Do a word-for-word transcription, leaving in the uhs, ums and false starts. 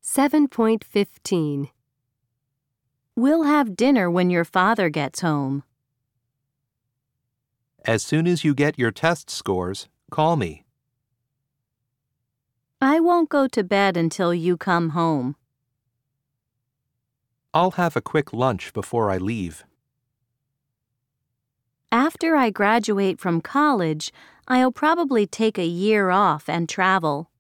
seven point fifteen. We'll have dinner when your father gets home. As soon as you get your test scores, call me. I won't go to bed until you come home. I'll have a quick lunch before I leave. After I graduate from college, I'll probably take a year off and travel.